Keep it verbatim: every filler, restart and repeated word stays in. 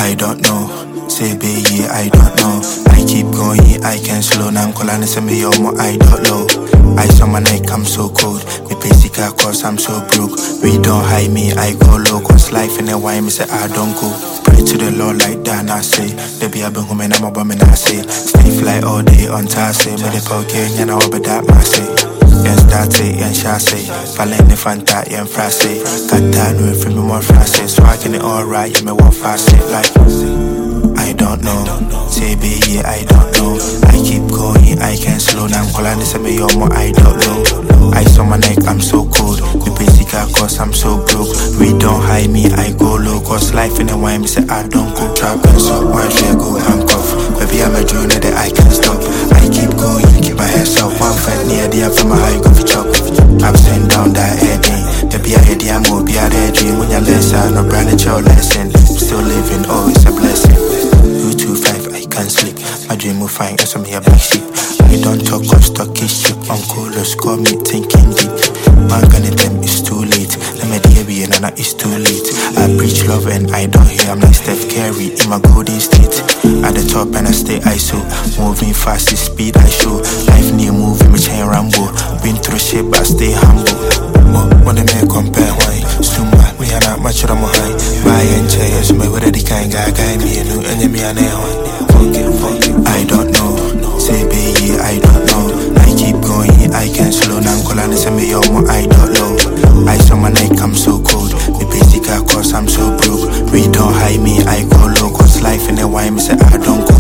I don't know. Say be yeah, I don't know. I keep going, I can slow. Now I'm calling and say me yo mo I don't know. Ice on my neck, I'm so cold. Me basic cause I'm so broke. We don't hide me, I go low. Cause life in a why me say I don't go. Pray to the Lord like that, I say. Baby, I've been home and I'm a bum and I say. Stay fly all day on task, say. Me the poker, and I will be that, I say. Yen start it, yen shall say. Falling the fanta, yen frase. Got that no if me more frase. So I can it alright, you me walk fast it like. I don't know. Say be yeah, I don't know. I keep going, I can slow. Now I'm calling this me yo mo I don't know. Ice on my neck, I'm so cold. The basic cause I'm so broke. We don't hide me, I go low. Cause life in a wine, me say I don't go trapping. So why should I go handcuff? Baby, I'm a journey that I can't stop. I keep going, keep my head up. One fight near the from my high coffee chop. I'm sitting down that heading. Baby, I head the ammo, be a red dream. When you're less, I no brand it's your lesson. Still living, oh, it's a blessing. Two two five, I can't sleep. My dream will find us on me a black sheep. I don't talk or stock is cheap. Uncle, let's call me thinking deep. Man, gonna them it's too late. Let me dear be and it's too late. I preach love and I don't hear. I'm like Steph Curry in my golden state. At the top and I stay I so. Moving fast is speed I show. Life near moving me chain Rambo. Been through shit but stay humble. What they may compare why? Stumba, me and not much of my high. Buy and chairs, me with the kind guy guy me and you and me and I don't know. Say be yeah, I don't know. I keep going, I can slow. Now I'm calling and say me yo mo I don't know. Ice on my neck, I'm so cold. Me basic cause I'm so broke. We don't hide me, I go low. Cause life in a wine, me say I don't go.